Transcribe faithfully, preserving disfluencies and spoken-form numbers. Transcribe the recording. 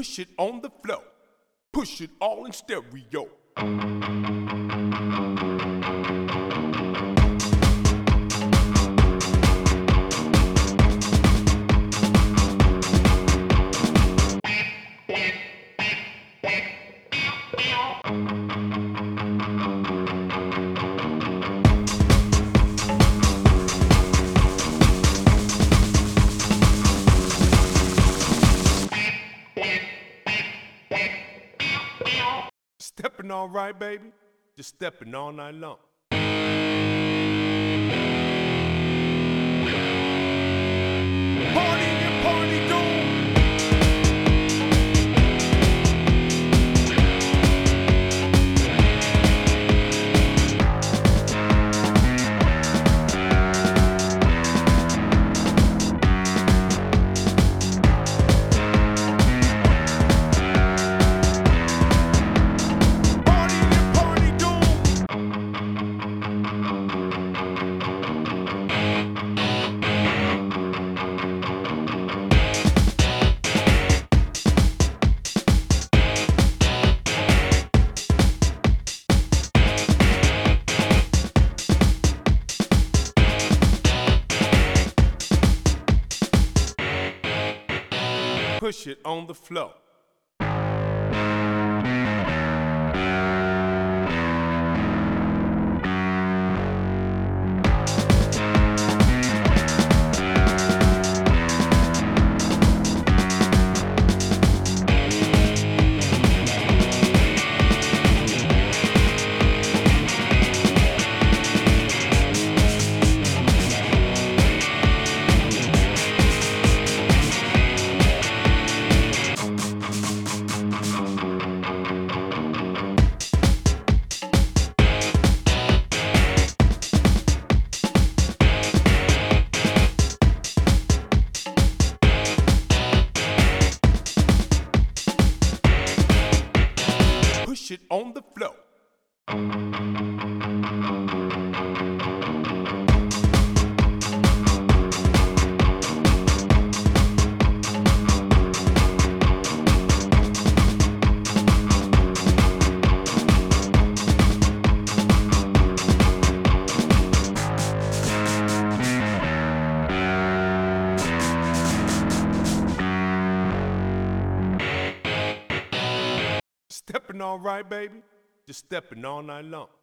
Push it on the floor. Push it all in stereo. Stepping all right, baby. Just stepping all night long. Party and party doom. Push it on the floor. Push it on the floor. Stepping all right, baby. Just stepping all night long.